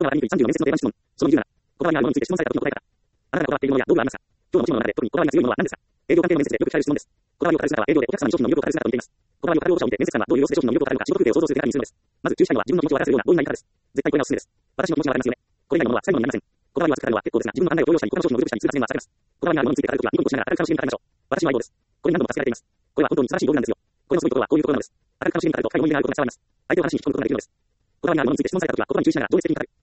葉は言いにくい34の面接の定番質問。その理由なら、こだわりのあるものについて質問された時の答えから。あなたがこだわっているものや道具はありますか？今日のお仕事の中で特にこだわりが強いものは何ですか？営業関係の面接でよく聞かれる質問です。こだわりを語る姿は営業でお客様に商品の魅力を語る姿と似ています。こだわりを語る応募者を見て面接官はどういう様子で商品の魅力を語るのか仕事風景を想像する手がかりにするのです。まず注意したいのは自分の気持ちを表せるような強引な言い方です。絶対これがおすすめです。私の気持ちがわかりますよね。これ以外のものは最後になりません。こだわりを扱うのは結構ですが、自分の考えを同僚者に他の商品の売る者に通達がされます。こだわりのあるものについて語るときはニコニコしながら明るく楽しみに語りましょう。私の相棒です。これに何度も助けられています。これは本当に素晴らしい道具なんですよ。これのすごいところはこういうところなのです。明るく楽しみに語ると深い思い入れがあることが伝わります。相手を話しに聞くことができるのです。こだわりのあるものについて質問されたときは言葉に注意しながら情熱的に語る。